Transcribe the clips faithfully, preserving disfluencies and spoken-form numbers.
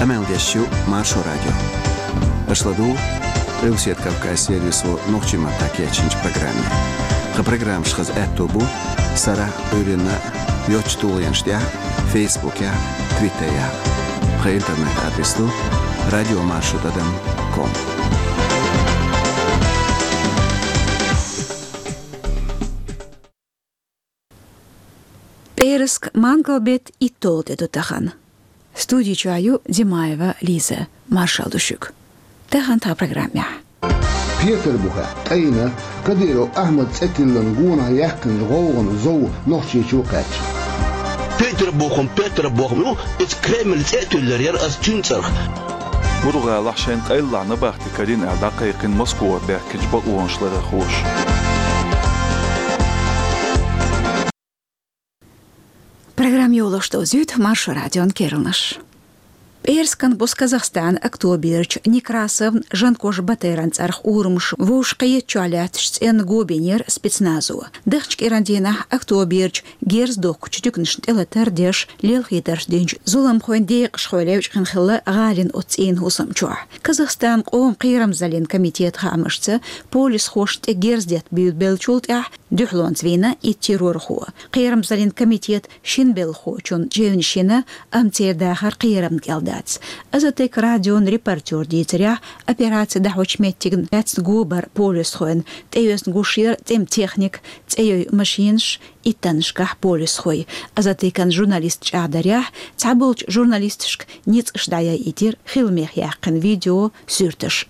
Амелдещу Маршо радио. Ашладу Русет Кавказ сервису Нохчима такячинч программе. Ха программ шхаз этобу Сара Урина Йочтулянштя Фейсбуке, Твиттере. Ха интернет адресу радиомаршрутадам точка ком. Перск Мангалбет и толде дотахан. Студию чаю Димаева Лиза Маршалдушук. Тахан та программе. Петербурга тайна кадиро Ахмад Цетилан гуна яхтен гоуган зоу нохчи чукач. Петербургом Петербургом ну это Кремль Цетиллер яр аз тюнцерх. Бурга лахшен кайлана бахти кадин алдака якин Москва бахкич бауаншлара хош. Программа «Юло, что зюит» Маршо радион Керлнаш. Перскан бос Казахстан Октоберч Некрасов Жанкош Батайранцарх Урмш Вушкае Чалятш Эн Гобинер спецназу. Дахчк Ирандина Октоберч Герздок Чутюкнш Элатардеш Лелхитарш Денч Зулам Хойндеек Шхолевич Ханхилла Галин Оцин Хусамчуа. Казахстан Ом Кирам Залин комитет Хамашца Полис Хошт Герздет Бюлбелчулт Ах Дюхлон Звина и террорху. Кирам Залин комитет Шинбелху Чун Джевншина Амцердахар Кирам Гелда. Азатек радион репортер дийтеря операция дахвачметтигн эц губар полис хоен теюс гушир тем техник тею машинш и таншках полис хой. Азатекан журналист чадаря цабулч журналистшк ниц шдая итир хилмех яхкан видео сүртыш.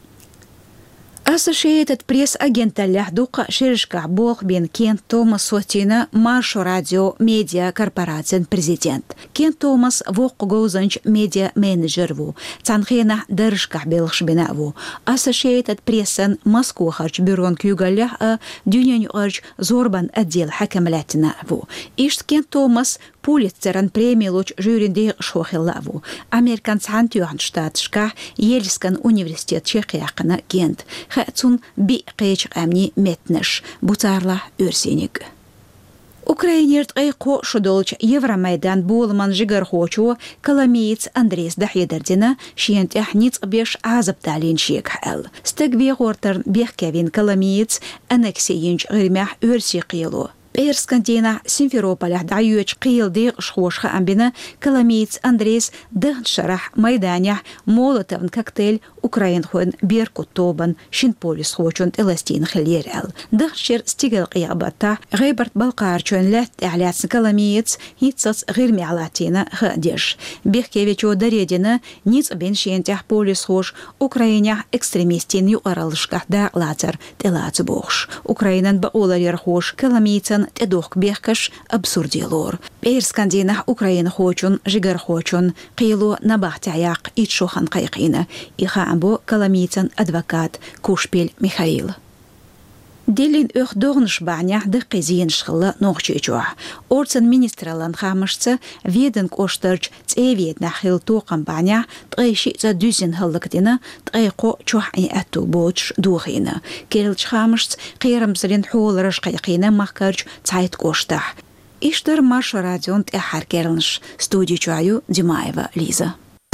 Associated Press агенталлях дука ширишках бог бен Кен Томас Сотина Маршо радио медиа корпорациен президент. Кен Томас вок гоузанч медиа менеджер ву. Цанхена дырышках белыш бенаву. Associated Press'ен Москва харч бюрон кюгаллях а дюняню арч зорбан отдел хакамлятина ву. Ишт Кен Томас Пулитцеран премии луч жюринде шохелаву. Американц хантюхан штатшка Ельскан университет Чехияхана Кент. Хацун би қейч амни метнеш. Бутарла үрсенек. Украинерт айко шудолч Евромайдан болман жигар хочу каламиец Андрес Дахедардина шиент яхниц беш азапталин шек хал. Стегве гортер бехкевин каламиец анексиинч гырмях үрси қилу. Перскантина Симферополя даюч қил дек шхошха амбина каламиец Андрес дыхншарах майданя молотовн коктейль Украин хуэн беркут тобан шинполис хочун эластин хилерел. Дыхшер стигел қиябата гайбарт балқарчуэн ләт әляцн каламиец хитсац гырмялатина хадеш. Бехкевичо даредина ниц бен шентях полис хош Украиня экстремистин юаралышках да лацар телац бохш. Украинан баоларер хош каламийцан тедох бехкаш абсурдилор. Перскандина Украина хочун жигар хочун қилу набахтяяк итшохан қайқина. Иха амбо каламийцан адвокат Кушпель Михаил. Делин өх догныш баня дықы зейін шқылы ноқчечуа. Орцын министралан хамышцы веден коштырч цевет нахил тоқын баня тғайши за дүзін хылдықтина тғайқо чуахи әтту боч духина. Келч хамышц қиырымсырин хуылырыш қайқина маққарч цайт коштах. Иштер Маршо радион тәхар керілніш. Студию чуаю Димаева Лиза.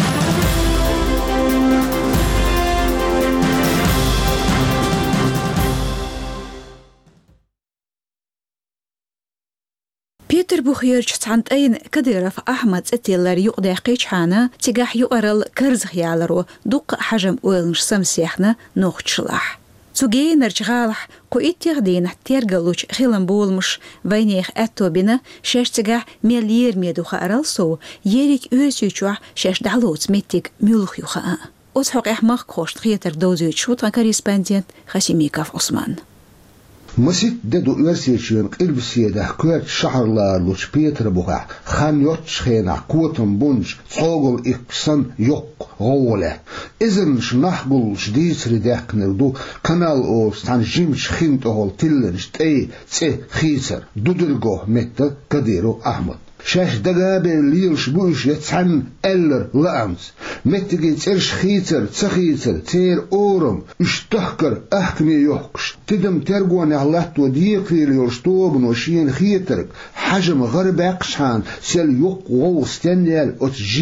Петербург يرج цантين كديرف أحمد ستيلر يقدر قيشحانا تجاه يقرل كرزخ يالرو دق حجم أولنش سمسيحنا نوختشلح. Zuge nerchgalach ko ittirdin tergaluch khilan bolmuş vayneh attobina şeştiga melir meduha aralso yerik ösüçwa şeşdaluts mettik mülх yuha. Os hoq ahmaq khost khieter dozu chutran korrespondent Khasimikov Osman. مسيت ددو ورسيشين قلبسيده كوت شهرلا لوش بيتربوغا خان يوتش خينا كوتن بونج صوغل إكسان يوق غولة إذن شنحبل شديس رداك نردو كانال أو ستانجيمش خينت أهول تلنش تأي تسي خيسر دودرغو متى كديرو أحمد شاش دقابل ليلش بوش يتسعن ألر لأمس متى ترش خيتر تسخيتر تير أورم اشتحكر أحكمي يوقش تدم ترقوان علات وديقي ليرشتوبن وشين خيترك حجم غرب أقشان سيل يوق وو ستنيال أتجيمج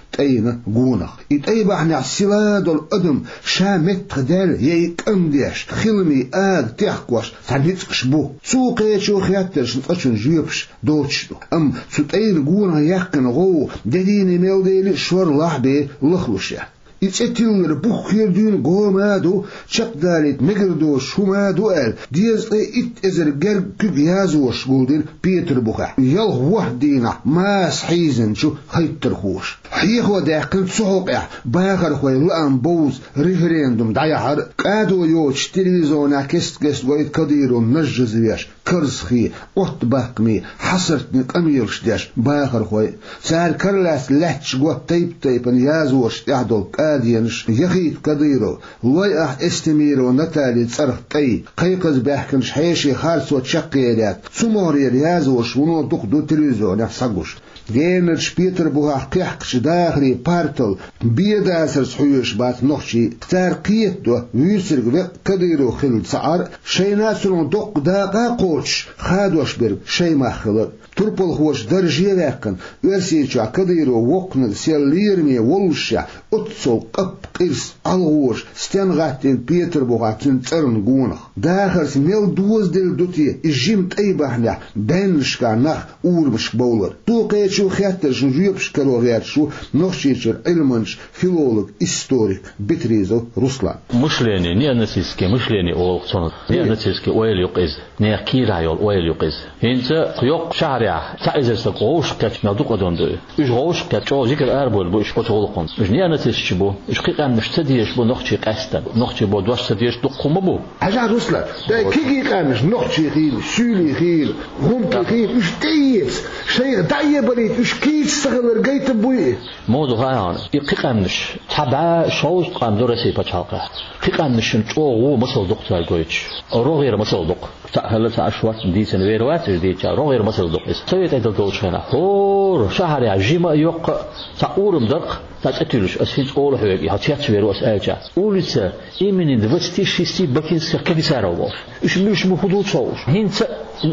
تأينا جونخ يتأي بحنا السلاد الأدم شامت خدال يكنديش خلمي آد تحكوش تعبيتكش بو سوق يشو خياترش نتقشن جيبش دوتشدو أم ستأي الجونها يحكن غو دديني ميلديلي شور لحبي لخلوشيا يتأتيلر بخير دين قومادو شق دالت مقردو شومادو قال ديز ايت ازر قرق كبيازوش قولدين بيتر بخا يلغ وحدينا ماس حيزن شو خيتر خوش حيخو داقل سحوقع باخر خوي لأن بوز ريفريندوم دايحر قادو يوش تلفزيونا كست كست ويت كديرو نجزوياش كرسخي وقت باقمي حصرتني قميرش داش باخر خوي سار كرلاس لحش قوة تيب تيبن يازوش تحدو قادينش يخيط كديرو ويأح استميرو نتالي تصرف تي قيقز باحكنش حيشي خارسو تشقيلات سموري ريازوش ونو دقدو تلفزيون يحسقوش جينرش بيتر بوها قيحكش داخلي بارتل بيداسر سحوش بات نوخشي تار قيتو ويسرق كديرو خلد سعر شيناسرون دق داقا قوش خادوش بير شي ما خلد تربل خوش درجي لاكن ورسيچا كديرو وقن سيليرمي ولشا اتسو قب قرس الغوش ستنغاتين بيتر بوها تنترن قونخ داخل سميل دوز دل دوتي الجيم تأيبحنا بينشكا نخ اورمش بولر تو قيتشو خياترش نجيبش كالوغياتشو نوخشيشر علمنش فيلولوج историк بتريزو رسلان مشليني نيانسيسكي مشليني اول صنط نيانسيسكي ويل يقز نيكيرايول ويل يقز هنت قيوق شعريا تعزز قوش كات نادوق ادوندو اش قوش كات جو ذكر اربول بو اش قوتولقون اش نيانسيسكي بو اش قيقام نشتديش بو نوخشي قاستن نوخشي بو دوش تديش دقوم بو حاجه رسلان دا كيكي قامش نوخشي غيل سولي غيل غومكي غيل اش تيس شيء دايي بريت اش كيس صغر قيت بوي موضوع غايان يقيقامنش تبع شوز قام درسي بچالقه قيقامنش چو مسل دكتور گويچ روغير مسل دك هل تعشوات دي سنويروات دي روغير مسل دك سويت ايدل دوشنا هور شهر عجيمه يق تاورم دق تاتلش اسفيت اول هوغي هاتيات ويروس اجا اوليس ايمين دفتي شيستي بكينس كبيسارو اش مش مفضول صوش هنت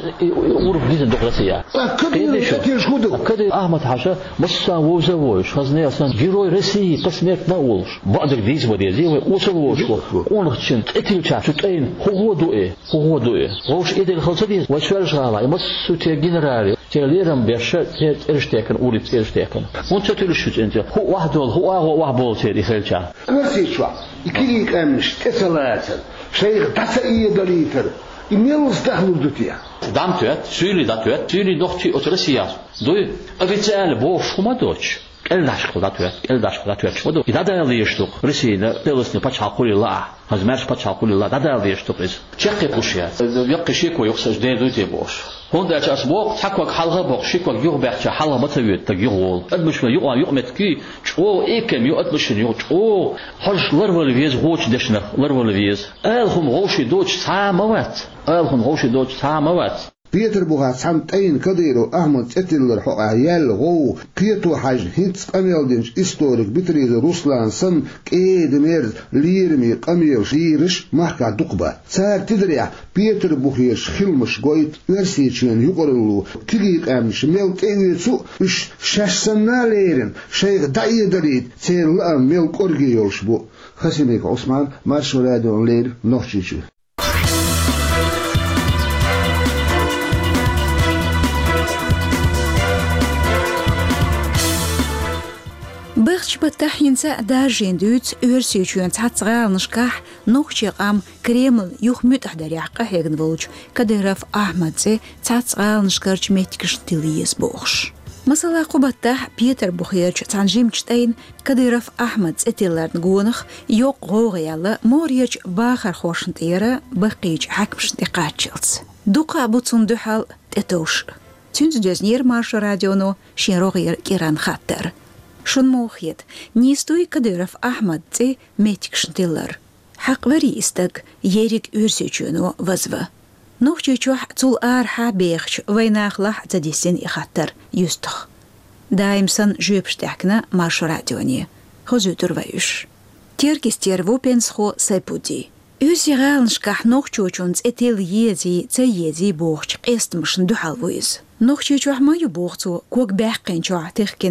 ورف دي الدقرسيه كده كده شودو كده احمد حاشا مصا وزوش خزني اصلا جيروي رسي قسمت ناولش بعدك ديز بدي زي وصلوش ونخشن اتل تشا تين هو دو ايه هو دو ايه وش ايد الخلصدي وشوال شغاله مص تي جنرال تيليرم بيش ارشتكن اولي ارشتكن وانت تلشت انت هو واحد هو هو واحد بول تي خلچا نسي شو يكيك امش تسلات شيخ تسعيه دليتر إيميلز دخلوا دوتيا. دامتوت سيلي داتوت سيلي دوختي أترسياس دوي أبيتال بوش هما دوتش الداشكو داتوت الداشكو داتوت شو دو إذا ده ليشتوك رسينا تلصني بتشاقولي لا هزمرش بتشاقولي لا ده ليشتوك إيش شقي بوشيا يقشيك ويقصش ده دوتي بوش هون ده أسبوع تحكوا حلقة بوشيك ويجوا بيحكي حلقة بتويت تجيول أدمش ما يقع يقمت كي شو إيكم يقدمش نيو شو حرش لرول فيز غوش دشنا لرول فيز ألهم غوشي دوتش ساموات ألهم غوشي دوتش ساموات بيتر بوها سامتين كديرو أحمد اتلر حق عيال غو كيتو حاج هيتس قميل دينش استوريك بتريز روسلان سن كيد ميرز ليرمي قميل شيرش محكا دقبة سار تدريع بيتر بوخيش خلمش قويت ورسيتشين يقرلو كيقيق امش ميل تيويتسو اش شاشسنا ليرن شيخ داي دريد سير لأم ميل قرقي يوشبو خسيميك عثمان مارشو رادون لير نوخشيشو بخش بتحينسا دارجين دوت ورسيچون تحصغال نشكاح نوخشي قام كريمل يخمت احدريحقه يغنولج كدرف احمد زي تحصغال نشكرش ميتكش تليس بوخش مثلا قبتح بيتر بوخيرش تنجيم چتين كدرف احمد اتلر نغونخ يوق غوغيالا موريج باخر خوشن تيرا بقيج حكمش دقاتشلس دوقا بوتسون دوحال تتوش تنز دزنير مارش راديونو شيروغير كيران خاطر شون موخيت نيستوي كدرف أحمد تي ميتك شنتيلر حق وري استق يريك ورسيچونو وزوه نوخچيچوح تول آرحا بيخش ويناخلح تديسين إخاتر يستخ دايمسان جوبشتاكنا مارشو راديوني خزوتر ويش تيركس تيرву пенсхо сайпуди ورسيغال نشكح نوخچوچونز اتيل يزي تي يزي بوخش قيستمشن دوحالويز نوخچيچوح ما يبوختو كوك باقين چوح تخكن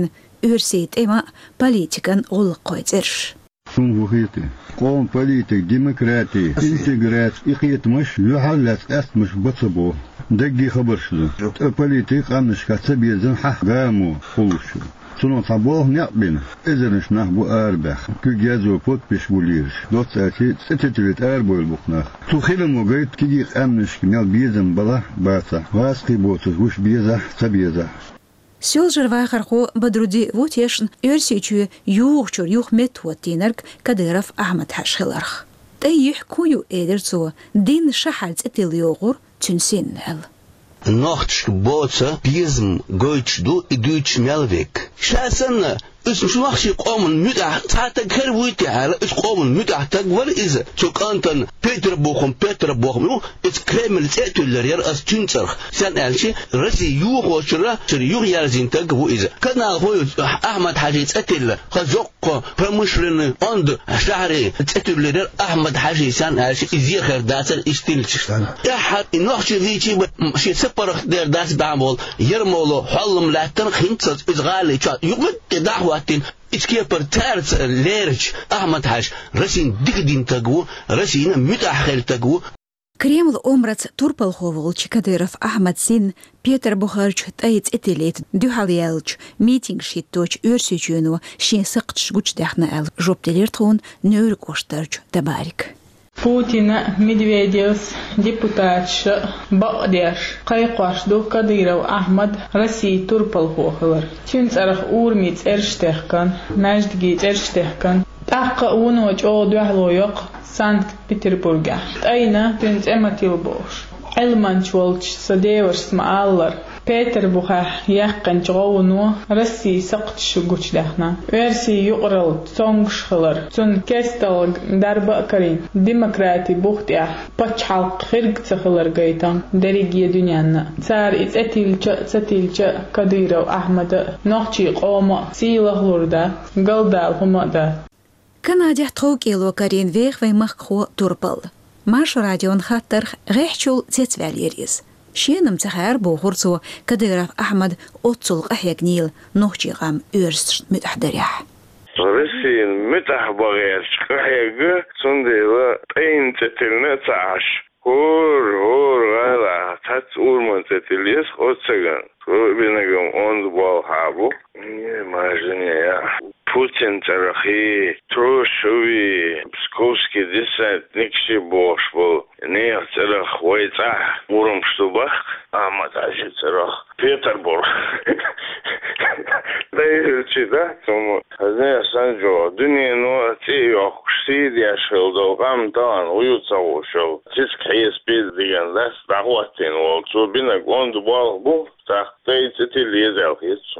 örseet ema politikan ol koyzerş. Sunvuhiti, qom politik, demokrati, integrat, iqitmiş, yuhallat astmış batıbu. Deggi haberşlu. Politik anışka sabiyazın haqgamu quluşu. Sunun tabuh ne yapbin? Ezerniş nah bu arbah. Kügezu pot piş buliriş. Dot saati setetivet arboyl buknah. Tuhilim o gayet kidik anış kimyal biyazın bala basa. Vaski botsuz vuş biyaza sabiyaza. Сёлжер вайхарху бадруди вутешн өрсичу юхчур юх метвотинерк Кадыров Ахмад Хашхиларх. Та юхкую эдерцу дин шахальц этилиогур тюнсин эл. Nachtsch bootse, biesm, goitsch du, idütsch melweg. Schätzen, is machshi qomen müdah, zata kerwuiti hala, is qomen müdah tag war is, zuk antan Peter Bochum, Peter Bochum, nu, is Kreml zetüller yer as tünzerch. Sen elçi, rasi yuh hoşura, sir yuh yerzin tag bu is. Kana hoyu Ahmad Haji zetüller, khazokko, pramışlını, and, şahri, zetüller yer Ahmad Haji sen elçi, izyeher dasar istilçi. Ehar, nachtsch vici, şi separach der das bamol, yermolo, hallum lahtan khintsaz, is gali, çat, yubit dahwa İçkiper terz lerç Ahmet Haş Rasin digdin tagu Rasin mütahhil tagu Кремл омрац турпалховолч Кадыров Ахмад Син Петр Бухарч тайц этилет дюхалиялч митинг шитточ өрсүчүнү шин сыкч гуч дахна ал жоптелертон нөр коштарч табарик. Putin, Medvedev, депутат Багдеш, Кайқашду, Кадыров, Ахмад, Россия, Турпалхохлар. Тюнцарах урмиц эрштехкан, наждгиц эрштехкан. Тахка уноч о дуахлоёк, Санкт-Петербурга. Тайна тюнц эматилбош. Элманч волч садеверс мааллар. Peter Buha yakın çoğunu Rusya sakçı güçlehna. Versi yuqral soňşylar. Çün kestal darba karin. Demokrati buhtya paç halk xirgçylar gaytan derigiye dünýany. Çar it etilçe setilçe Kadyrov Ahmad noqçy qoma silahlarda galdal humada. Kanadya tawkilo karin veg ve maqxo turpal. Маш радион хаттар гыхчул цецвэлерис. Шенім цахар боғырцу Кадыров Ахмад отцулг ахягнил нохчигам өрст мүтахдарях. Россиин мүтах бағайарч қахяғы сундайлы тайын цетіліне цааш. Хур, хур, ғайла, тац урман цетілес отсаган. Бинагам онды бол хабу. Не, мажыне я. Путин тарахи, Трушови, Псковский десант, никши бош был. Не, тарах войца, уром штубах, а маташи тарах Петербург. Да и да, тому. Азне санджо, дүние но ти yok, шти дяшыл долгам тан, уютса ушел. Тис кайс без деген дас, дағуаттен ол. Цу бинаг онды бол бұл, тақтай цетел езел хетсу.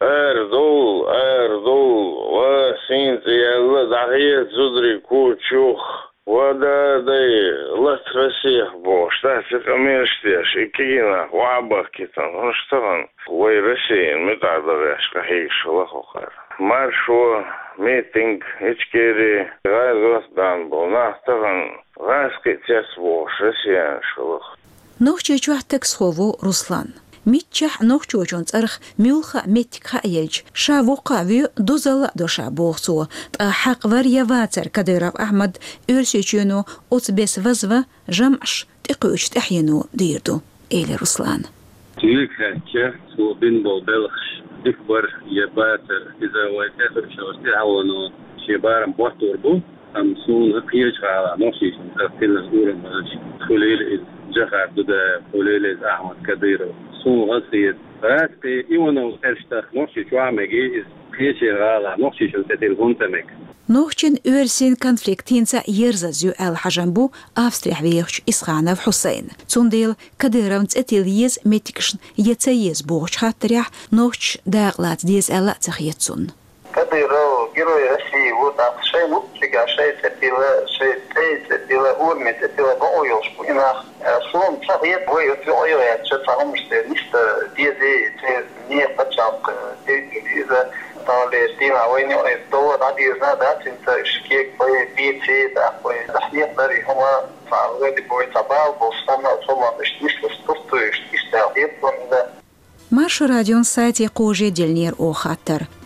Erdol, Erdol, va sinziyalla dahiye zudri kuçuh, va da day lat Россия boş, da çıkamıştı, şikina, va bakitan, hoştan, va Россия mütadar yaşka heyşola kokar. Marşo, meeting, içkeri, gayzostan bu, nahtan, gaski tes boş, Россия şolak. Nohçe çuhtek schovu Ruslan. Mitchah nohchochon tsarx mülxa metikha yelch shavoqa vi dozala dosha boxso ta haqvar yavatser Kadyrov Ahmad örseçüno otuz beş vazva jam'sh tiqoch tahyinu dirdu eli Ruslan. Tüyüklerce su bin bol belx ikbar yabater iza waytakhir shawsti awano shibaram boturbu am sun qiyaj ala noshis tafil urum khulil jahar da khulil Ahmad Kadyrov son غسيت فاستي إيوانو أرشتخ نوشي شو عمجي إز خيشي غالا نوشي شو تتلفون تمك نوشين أرسين كونفليكتينسا يرزازيو الحجنبو أفستريح بيخش إسخانов حسين تنديل Kadyrov تتليز متكشن يتسيز بوش خاطريح نوش داغلات ديز ألا تخيتسون Kadyrov герой России вот акшай ну чигашай цепила шей тей цепила урми цепила боёш пуинах сон цахет боё боё я чатам что лист дизе те не пачак дезиза тале тина войне то радиозна да цинца шкек бой бице да бой захнет дари хома фаргоди бой табал бостана сома штишто стустоиш штишта это Марш радион сайти Кожи Дельнир Охаттар.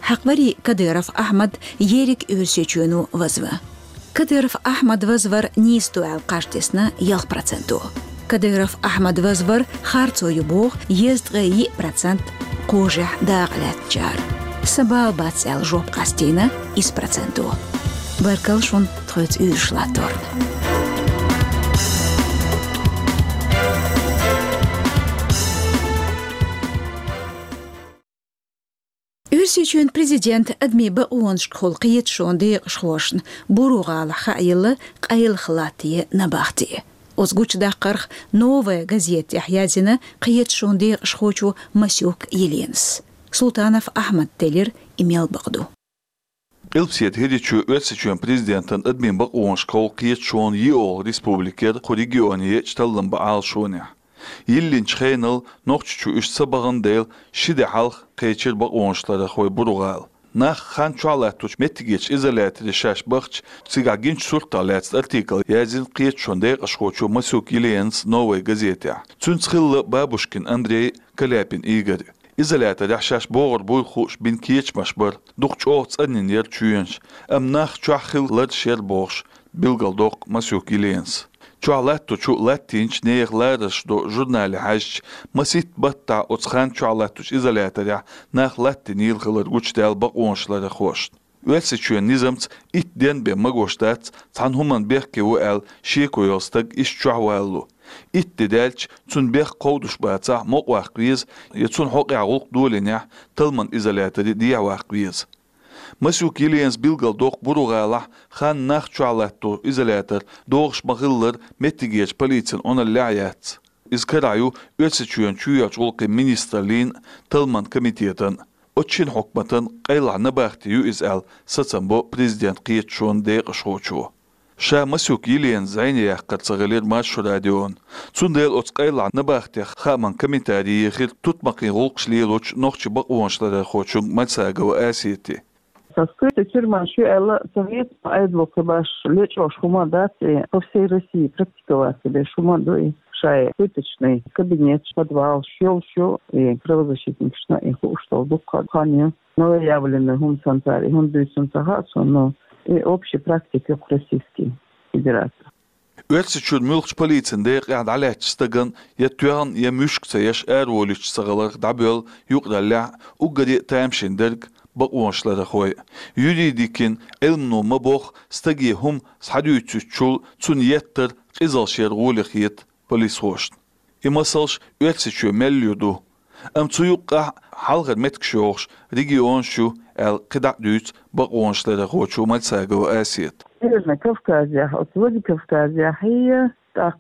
حقوري كديرف أحمد يريك أرسيچونو وزوة كديرف أحمد وزور نيستو القاشتسنا يل проценту كديرف أحمد وزور خارцо يبوغ يزدغي процент قوجح داغلات جار سبال باتسال جوب قاستينا إس проценту بركل شون تخوت أرشلاتورن Үрсечен президент адми баонш холқиет шонды шхошн буругал хайылы қайыл хлатие набахти. Озгуч даққарх новая газета Яхьязина қиет шонды шхочу Масюк Еленс. Султанов Ахмад Телер имел бақду. Илпсиет хедичу үрсечен президентен адми баонш холқиет шон еол республикер хоригионие чталлан баал шоня. Yillin çxeynil noqçu üç sabağın deyil şide halq qeyçil baqonşları xoy buruğal. Nax xan çualat tuç mettigeç izolatri şaş baxç tsiga ginç surtalat artikl yazin qiyet şonday qashqoçu Masuk Yelen's Novay gazeta. Çün tsxilli Babushkin Andrey Kalyapin Igor. İzolatri şaş boğur boy xoş bin kiyeç maşbar. Duqç oğts anin yer çüyünç. Am nax çuaxil lad şer boğş. Bilgaldoq Masuk Yelen's. Чуалатто чу латинч неягларыш до журнале хаш масит батта оцхан чуалаттуч изоляторя нах латтин илхылар гучдал бақоншлары хош. Уэлси чуен низамц итден бе магоштац цанхуман бехке уэл шекойостаг иш чуаваллу. Итти дальч цун бех қоудуш баца моқвақвиз яцун хоқи агулқ дуоленя талман изолятори диявақвиз. Masuk Yelen's bilgaldoq buruğala xan nax çualatto izolator doğış mağıllar mettigeç polisiyan ona layat. İzkarayu ötseçüyen çüyaç olqi ministerliğin talman komitetin Oçin hokmatın qaylarına baxtiyu izal satsambo prezident qiyet şon deyq şoçu. Şa Masuk Yelen zayniya qatsağılir Maşur Radyon. Çundayl oç qaylarına baxti xaman komitariyi xil tutmaqin olqşliyeloç noqçı baqonşlara xoçun matsaga ve asiyeti. Скрытый тюрьма, что это совет, айдвока баш, лечо шумадати по всей России практиковать себе шумадой, шай, пыточный кабинет, подвал, щел, щел, и правозащитник, что их уштал, духа, ханю, новоявленный гум сантари, гум дуйсон сагацу, но и общей практики в Российской Федерации. Ötseçün mülkç polisinde qad alaçstagan yatyan ya müşkseyeş erwoliç sagalar dabel yuqdalla uqadi tamşindirg baqonşlara xoy. Yuridikin ilmnu mabox stagi hum sadüççül çun yettir qizal şer goliqiyet polis hoşt. İmasalş ötseçü mellüdu. Am tsuyuqa halqar metkşox region şu el qidadüç baqonşlara xoçu malsaga asiyet. Северной Кавказе, от Владикавказе, хия, так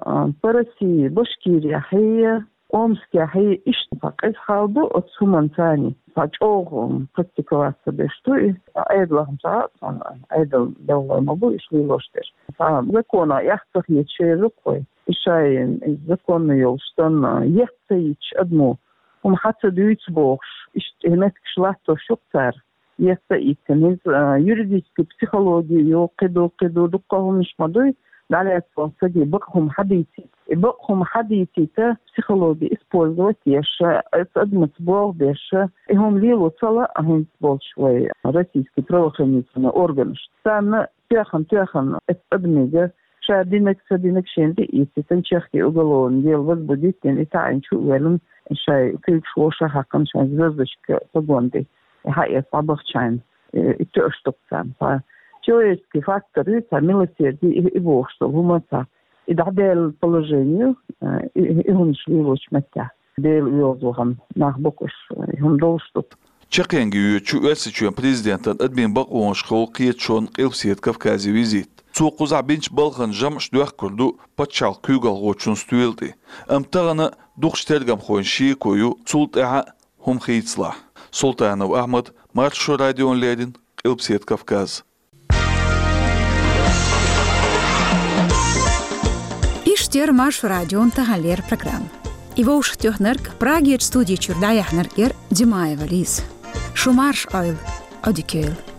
по России, Башкирия, хия, Омске, хия, Иштпак, из халду от Сумантани, пачогом практиковаться без что и айдлахм саат, айдл делал могу и шли ложтеш. Закона, яхтах ече рукой, ишай законно ел, что ехцеич одну, ум хатса дюйц богш, иштемет кшлато шукцар. Яста итенез юридической психологии, киду киду дуккахум ишмадуй, далее спонсаги бакхум хадити. И бакхум хадити-то психологии использовать ещё, это адмет бог беше, и хум лилу цала, а хум большой российский правоохранительный орган. Там тяхан тяхан это адмега, шадинек садинек шенди ити, танчахи уголовный дел возбудитель, и таинчу уэлен, шай крикшоша хакан, шай звездочка погонды. Хай побахчаем и то что там по человеческий фактор это милосердие и бог что гуманта и дадел положению и он шли очень мягко дел йозугам нахбокуш и он должен Чекенги чуэсичуэн президентен админ бақуон шқол қиетшон қилпсиет Кавкази визит. Цуқуза бинч балған жамш дуақ күрду патшал күйгал ғочун стуэлди. Амтағаны дұқштергам қойын шие кою цултаға хум хейтсла. Султанов Ахмад, Маршу Радион Ледин, Илпсиет Кавказ. Иштер Маршу Радион Тагалер программ. Его уж тёхнерк Праги студии Чурдая Хнеркер Димаева Лиз. Шумарш Ойл Одикейл.